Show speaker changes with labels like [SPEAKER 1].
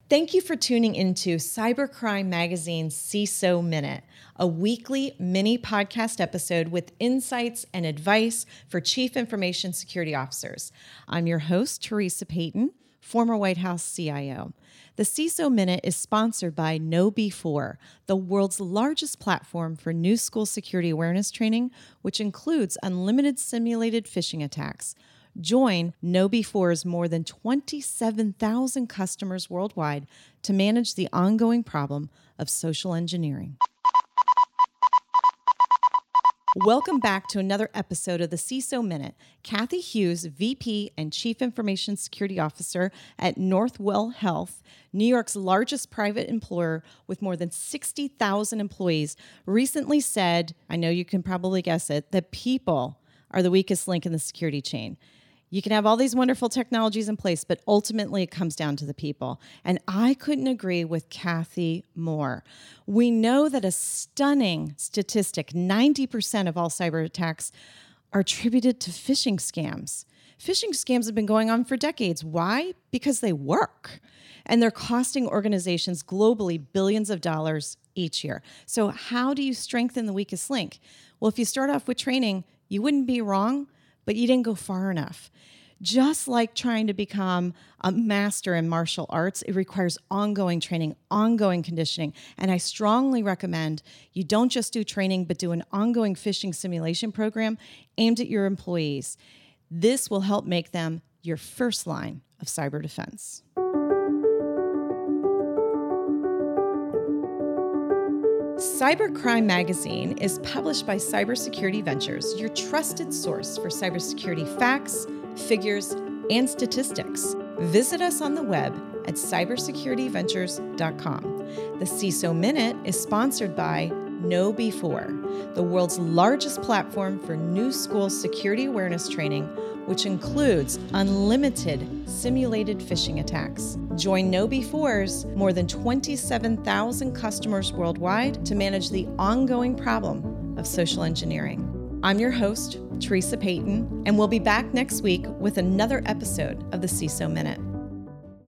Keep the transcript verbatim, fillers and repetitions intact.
[SPEAKER 1] Thank you for tuning into Cybercrime Magazine's C I S O Minute, a weekly mini podcast episode with insights and advice for Chief Information Security Officers. I'm your host, Teresa Payton, former White House C I O. The C I S O Minute is sponsored by Know B four, the world's largest platform for new school security awareness training, which includes unlimited simulated phishing attacks. Join Know B four's more than twenty-seven thousand customers worldwide to manage the ongoing problem of social engineering. Welcome back to another episode of the C I S O Minute. Kathy Hughes, V P and Chief Information Security Officer at Northwell Health, New York's largest private employer with more than sixty thousand employees, recently said, I know you can probably guess it, that people are the weakest link in the security chain. You can have all these wonderful technologies in place, but ultimately it comes down to the people. And I couldn't agree with Kathy more. We know that a stunning statistic, ninety percent of all cyber attacks are attributed to phishing scams. Phishing scams have been going on for decades. Why? Because they work. And they're costing organizations globally billions of dollars each year. So how do you strengthen the weakest link? Well, if you start off with training, you wouldn't be wrong, but you didn't go far enough. Just like trying to become a master in martial arts, it requires ongoing training, ongoing conditioning. And I strongly recommend you don't just do training, but do an ongoing phishing simulation program aimed at your employees. This will help make them your first line of cyber defense. Cybercrime Magazine is published by Cybersecurity Ventures, your trusted source for cybersecurity facts, figures, and statistics. Visit us on the web at cybersecurity ventures dot com. The C I S O Minute is sponsored by Know B four, the world's largest platform for new school security awareness training, which includes unlimited simulated phishing attacks. Join Know B four's more than twenty-seven thousand customers worldwide to manage the ongoing problem of social engineering. I'm your host, Teresa Payton, and we'll be back next week with another episode of the C I S O Minute.